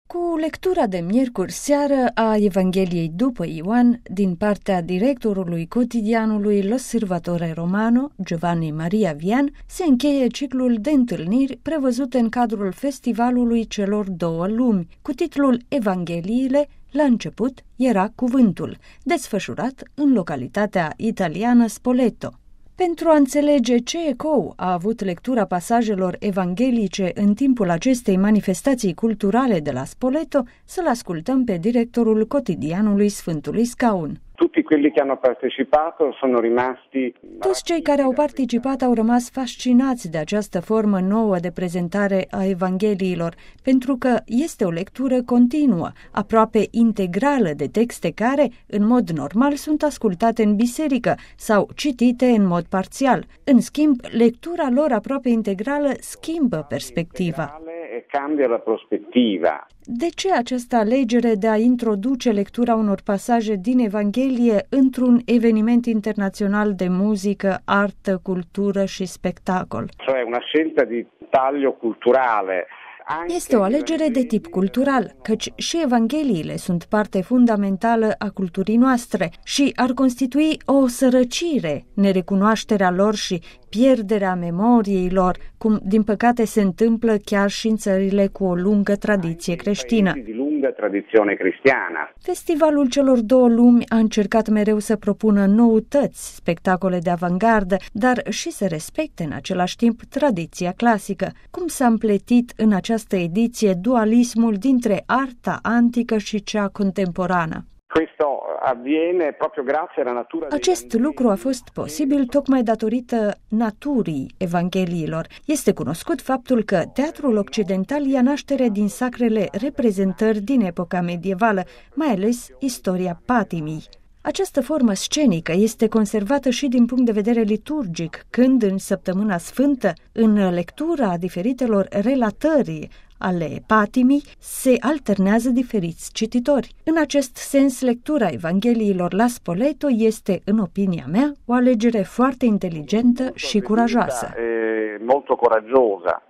Cu lectura de miercuri seară a Evangheliei după Ioan din partea directorului cotidianului L'Osservatore Romano, Giovanni Maria Vian, se încheie ciclul de întâlniri prevăzute în cadrul Festivalului Celor Două Lumi, cu titlul Evangheliile. La început era cuvântul, desfășurat în localitatea italiană Spoleto. Pentru a înțelege ce ecou a avut lectura pasajelor evanghelice în timpul acestei manifestații culturale de la Spoleto, să-l ascultăm pe directorul cotidianului Sfântului Scaun. Toți cei care au participat au rămas fascinați de această formă nouă de prezentare a Evangheliilor, pentru că este o lectură continuă, aproape integrală de texte care, în mod normal, sunt ascultate în biserică sau citite în mod parțial. În schimb, lectura lor aproape integrală schimbă perspectiva. De ce această alegere de a introduce lectura unor pasaje din Evanghelie într-un eveniment internațional de muzică, artă, cultură și spectacol? Este o alegere de tip cultural, căci și Evangheliile sunt parte fundamentală a culturii noastre și ar constitui o sărăcire nerecunoașterea lor și pierderea memoriei lor, cum din păcate se întâmplă chiar și în țările cu o lungă tradiție creștină. Festivalul Celor Două Lumi a încercat mereu să propună noutăți, spectacole de avangardă, dar și să respecte în același timp tradiția clasică. Cum s-a împletit în această ediție dualismul dintre arta antică și cea contemporană? Acest lucru a fost posibil tocmai datorită naturii Evangheliilor. Este cunoscut faptul că teatrul occidental ia naștere din sacrele reprezentări din epoca medievală, mai ales istoria patimii. Această formă scenică este conservată și din punct de vedere liturgic, când în Săptămâna Sfântă, în lectura diferitelor relatări ale patimii, se alternează diferiți cititori. În acest sens, lectura Evangheliilor la Spoleto este, în opinia mea, o alegere foarte inteligentă și curajoasă.